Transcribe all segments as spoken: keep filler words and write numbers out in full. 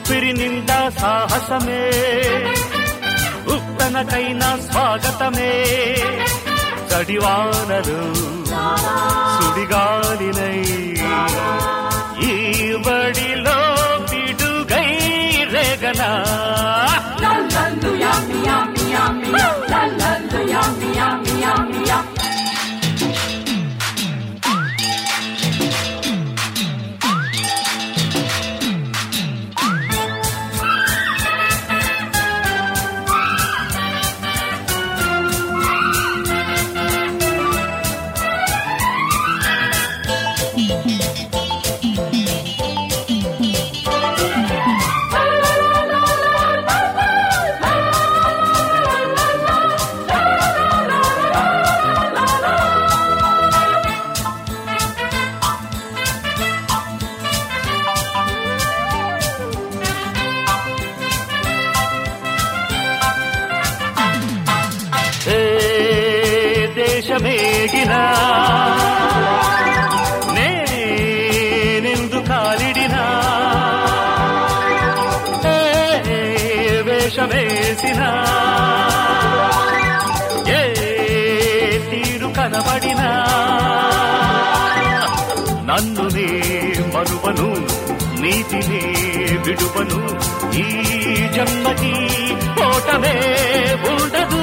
ఊపిరి నిండా సాహసమే, ఉప్పెనకైనా స్వాగతమే. చడివానలు సుడిగాలినై ఈ బడిలో పిడుగై రేగనా. దేశమేగినా నేనెందు కాలిడినా, వేషమేసినా ఏ తీరు కనబడినా, నన్ను నే మరువను నీతినే విడువను. ఈ జన్మకి ఓటమే ఉండదు.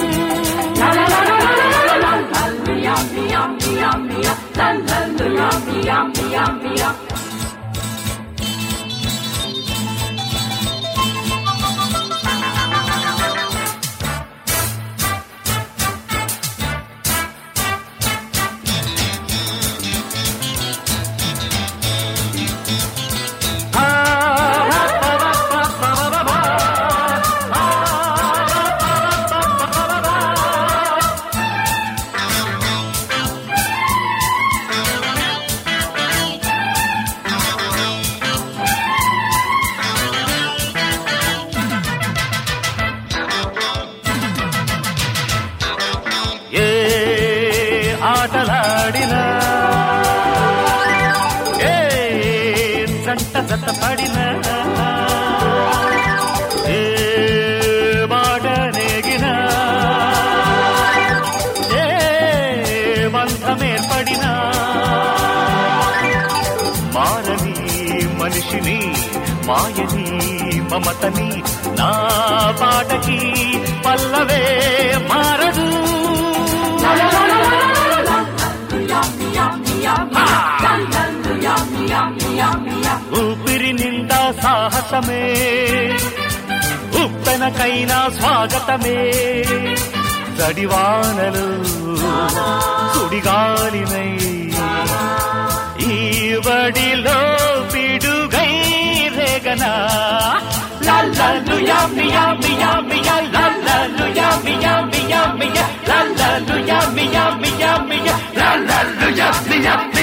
ఆటలాడినా ఏ జంట జత పడినా, ఏ మాట నేగినా, ఏ బంధమేర్పడినా, మారని మనిషిని మాయని మమతని నా పాటకి పల్లవే మారదు. ఊపిరి నిండా సాహసమే, ఉప్పెనకైనా స్వాగతమే. జడివానలు సుడిగాలినై ఈ బడిలో పిడుగై రేగనా. లల్లలు యామి యామి యామి యా, లల్లలు యామి యామి యామి యా, లల్లలు యామి యామి యామి యా, లల్లలు యామి యామి.